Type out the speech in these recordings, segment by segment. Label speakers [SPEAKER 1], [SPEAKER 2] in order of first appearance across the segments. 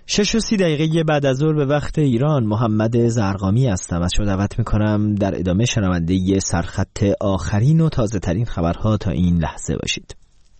[SPEAKER 1] 6:30 بعد از ظهر به وقت ایران. محمد زرقامی هستم. از شما دعوت میکنم در ادامه شنونده سرخط آخرین و تازه ترین خبرها تا این لحظه باشید.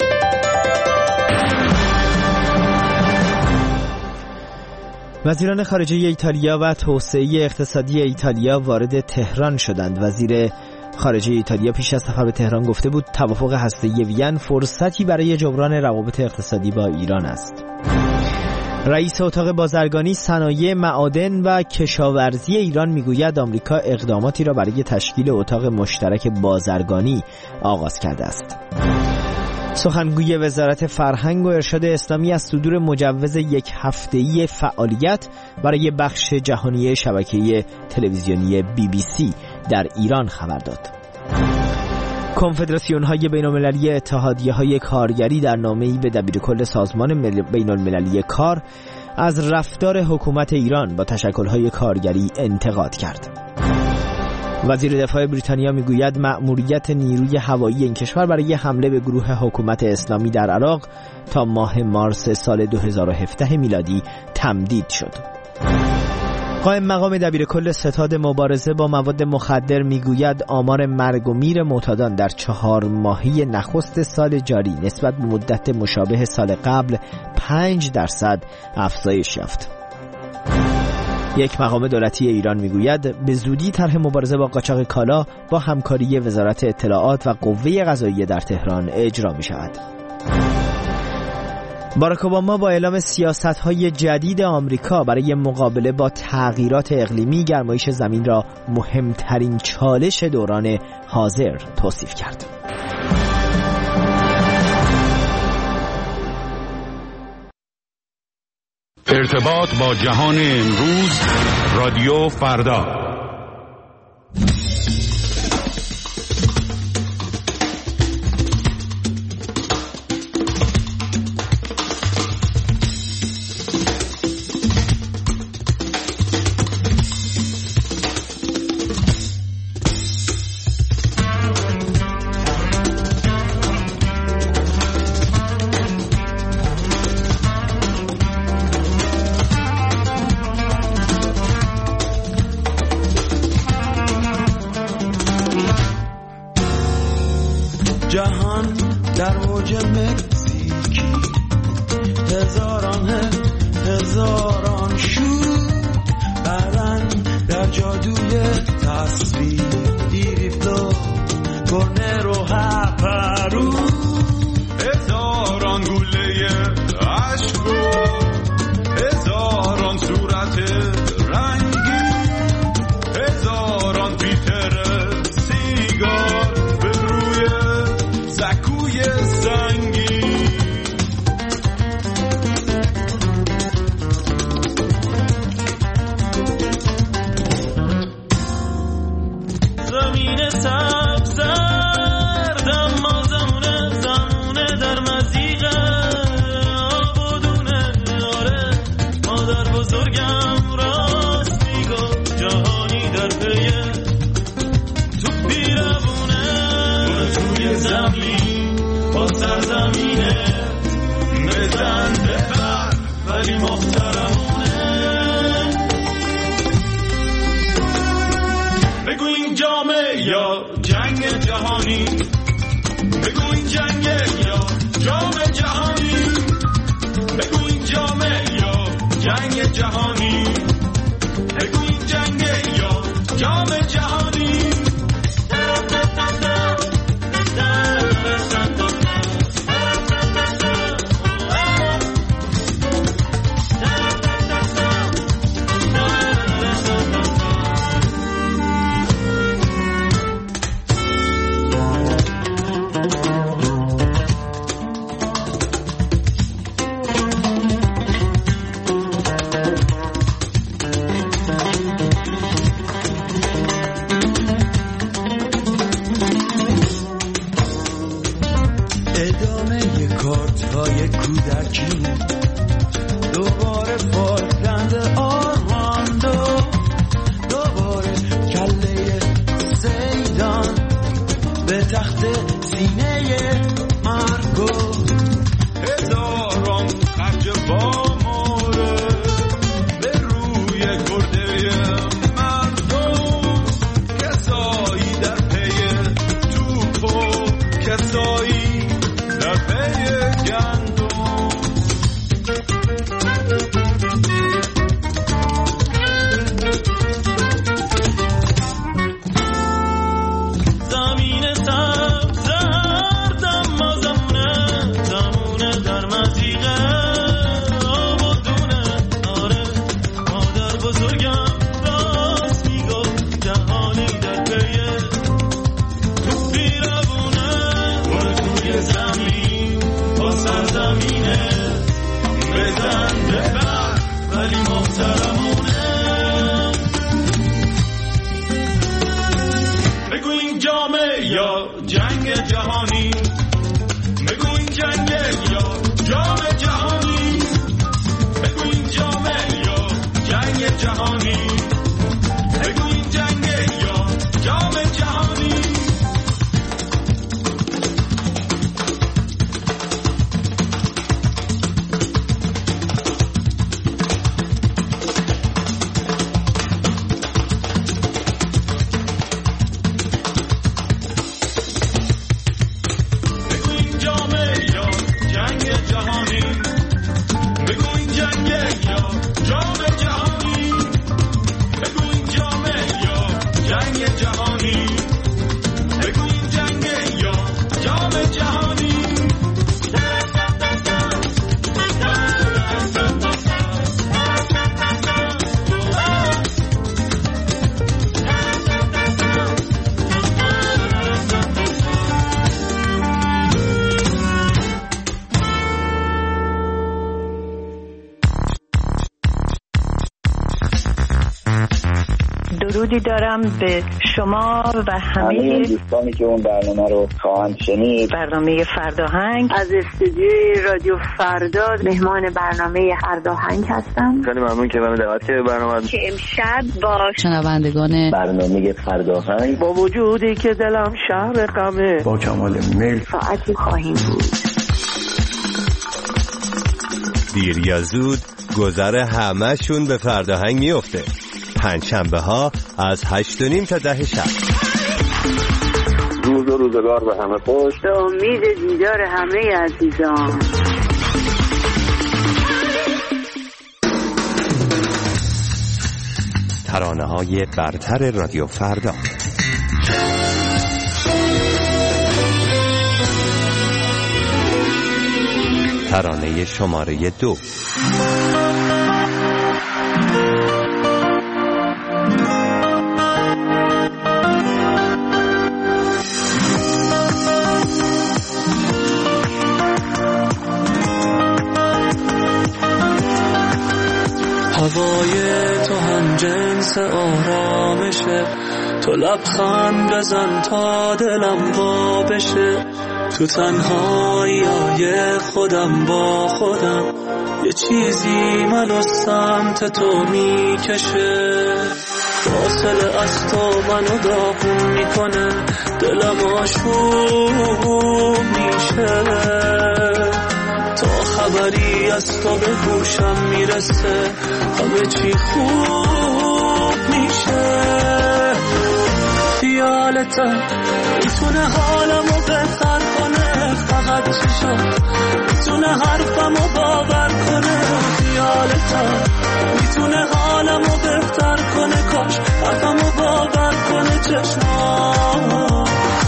[SPEAKER 1] وزیران خارجه ایتالیا و توسعه اقتصادی ایتالیا وارد تهران شدند. وزیر خارجه ایتالیا پیش از سفر به تهران گفته بود توافق هسته‌ای وین فرصتی برای جبران روابط اقتصادی با ایران است. رئیس اتاق بازرگانی، صنایع، معادن و کشاورزی ایران میگوید آمریکا اقداماتی را برای تشکیل اتاق مشترک بازرگانی آغاز کرده است. سخنگوی وزارت فرهنگ و ارشاد اسلامی از صدور مجوز 1 هفته‌ای فعالیت برای بخش جهانی شبکه تلویزیونی BBC در ایران خبر داد. کنفدراسیون‌های بین‌المللی اتحادیه‌های کارگری در نامه‌ای به دبیرکل سازمان بین‌المللی کار از رفتار حکومت ایران با تشکل‌های کارگری انتقاد کرد. وزیر دفاع بریتانیا میگوید مأموریت نیروی هوایی این کشور برای حمله به گروه حکومت اسلامی در عراق تا ماه مارس سال 2017 میلادی تمدید شد. قائم مقام دبیرکل ستاد مبارزه با مواد مخدر میگوید آمار مرگ و میر معتادان در 4 ماهه نخست سال جاری نسبت به مدت مشابه سال قبل 5% افزایش یافت. یک مقام دولتی ایران میگوید به زودی طرح مبارزه با قاچاق کالا با همکاری وزارت اطلاعات و قوه قضاییه در تهران اجرا می شود. باراک اوباما با اعلام سیاست‌های جدید آمریکا برای مقابله با تغییرات اقلیمی گرمایش زمین را مهمترین چالش دوران حاضر توصیف کرد.
[SPEAKER 2] ارتباط با جهان امروز، رادیو فردا.
[SPEAKER 3] جهان در موج مکزیکی، هزاران شور برن در جادوی تصویر، دیریبلو گرنه رو هپرو، هزاران گوله عشق و هزاران صورت رنگی، هزاران پیتر سیگار به روی زکوی سنگی. زمین سبز زرد اما زمونه در مزیقه آبادونه، آره مادر بزرگم راست میگفت جهانی در پیه تو پیرمونه، توی زمین با سرزمینه بزن ببر ولی محترمونه. بگو این جامه یا جنگ جهانی، بگو این جنگ یا جام جهانی، بگو این جامه یا جنگ جهانی، بگو این جنگ یا جام جهانی. یا جنگ جهانی، بگو این جنگه یا جام جهانی، بگو این جامه یا جنگ جهانی، بگو این جنگه یا جام جهانی.
[SPEAKER 4] درودی دارم به شما و همه
[SPEAKER 5] دوستانی که اون برنامه رو خواهند شنید.
[SPEAKER 4] برنامه فرداهنگ
[SPEAKER 6] از استودیوی رادیو فردا مهمان برنامه فرداهنگ هستم.
[SPEAKER 5] خیلی ممنون که من دعوت کردید برنامه
[SPEAKER 6] که امشب با
[SPEAKER 7] شنوندگان
[SPEAKER 5] برنامه فرداهنگ
[SPEAKER 8] با وجودی که دلم شهر غمه
[SPEAKER 5] با کمال میل
[SPEAKER 6] ساعتی خواهیم بود.
[SPEAKER 9] دیر یا زود گذر همه‌شون به فرداهنگ میفته. پنجشنبه ها از 8:30 تا 10 شب.
[SPEAKER 5] روز و روزگار به همه خوش.
[SPEAKER 6] به امید دیدار همه عزیزان.
[SPEAKER 9] ترانه‌های برتر رادیو فردا. ترانه شماره 2.
[SPEAKER 10] هوای تو هم جنس آرامشه، تو لبخند بزن تا دلم وا بشه، تو تنهایی خودم با خودم یه چیزی منو سمت تو میکشه، فاصله از تو منو داغون میکنه، دلم آشوب میشه، تا خبری از تو به گوشم میرسه همه چی خوب میشه، خیالتم میتونه حالمو بهتر کنه، فقط چشم میتونه حرفمو باور کنه، خیالتم میتونه حالمو بهتر کنه، کاش حرفمو باور کنه چشمام.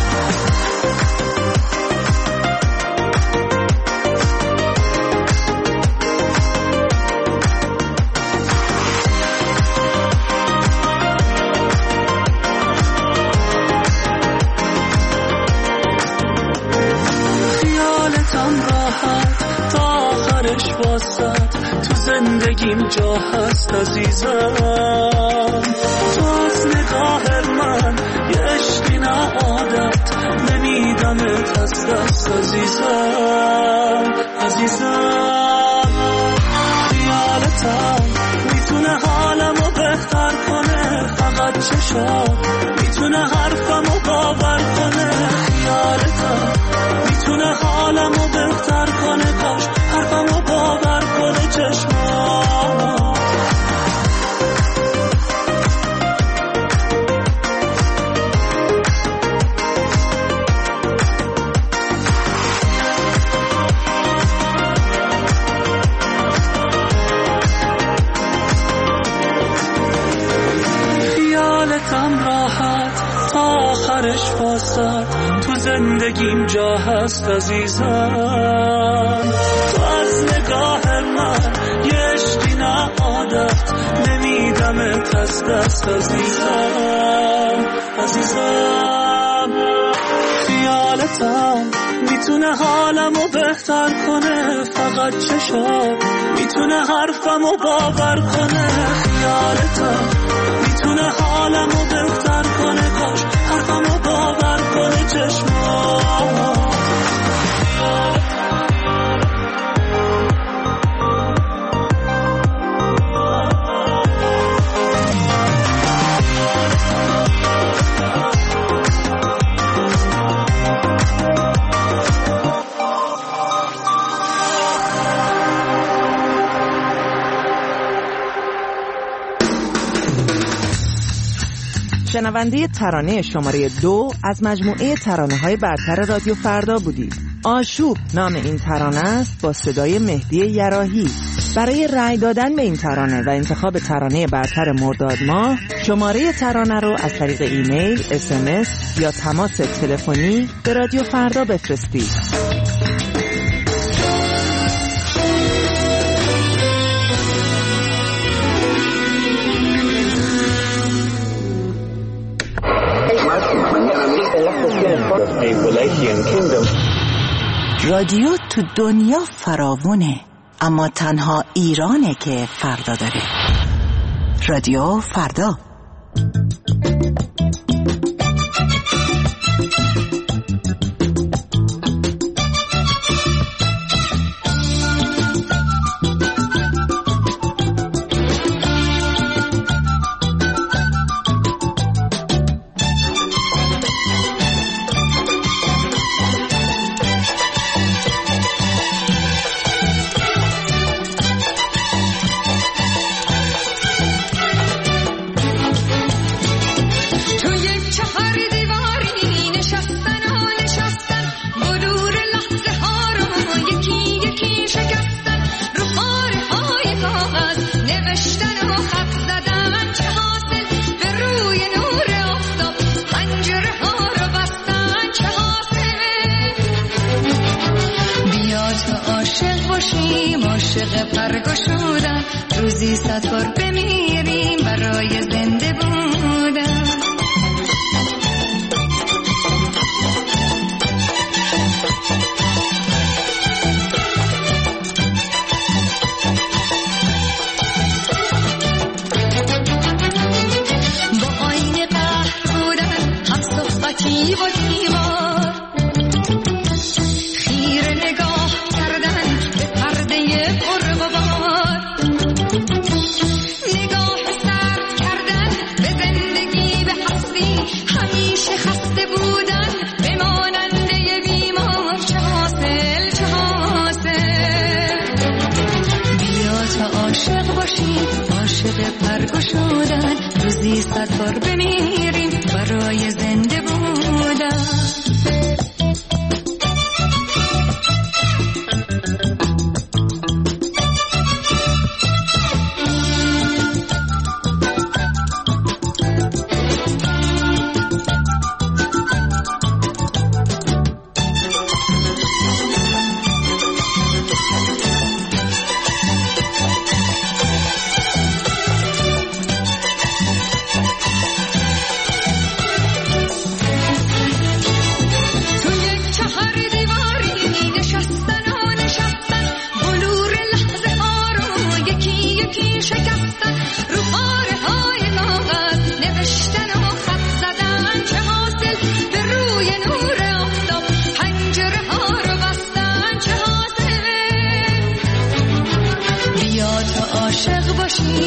[SPEAKER 10] تو زندگیم جا هست عزیزم، تو از نگاه من یه عشقی نه عادت، نمیدمت از دست عزیزم، عزیزم، خیالتم میتونه حالمو بهتر کنه، فقط چشم میتونه حرفمو باور کنه، خیالتم میتونه حالمو بهتر کنه، کاش حرفمو باور کنه چشمام. خیالتم راحت تا آخرش واسد، تو زندگیم جا هست عزیزم، تو از نگاه من یه عشقی نه عادت، نمیدمت از دست عزیزم، عزیزم، خیالتم میتونه حالمو بهتر کنه، فقط چشم میتونه حرفمو باور کنه، خیالتم میتونه حالمو بهتر کنه، کاش حرفمو باور کنه
[SPEAKER 7] شنونده ترانه شماره 2 از مجموعه ترانه‌های برتر رادیو فردا بودید. آشوب نام این ترانه است با صدای مهدی یراحی. برای رأی دادن به این ترانه و انتخاب ترانه برتر مرداد ماه، شماره ترانه رو از طریق ایمیل، SMS یا تماس تلفنی به رادیو فردا بفرستید.
[SPEAKER 11] رادیو تو دنیا فراوونه، اما تنها ایرانه که فردا داره. رادیو فردا.
[SPEAKER 12] عاشق پرگشودن، روزی 100 بار بمیریم برای زنده بودن. با آینه قهر بودن، هم صحبتی و دیوار، خیره نگاه کردن به پرده قربوار، نگاه سرد کردن به زندگی، به هستی، همیشه خسته بودن به ماننده بیمار. چه حاصل چه حاصل، بیا تا عاشق باشیم، عاشق پرگشودن، روزی 100 بار بمیریم برای زنده بودن.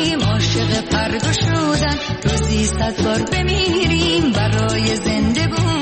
[SPEAKER 12] عاشق پرگشودن، روزی 100 بار بمیریم برای زنده بود.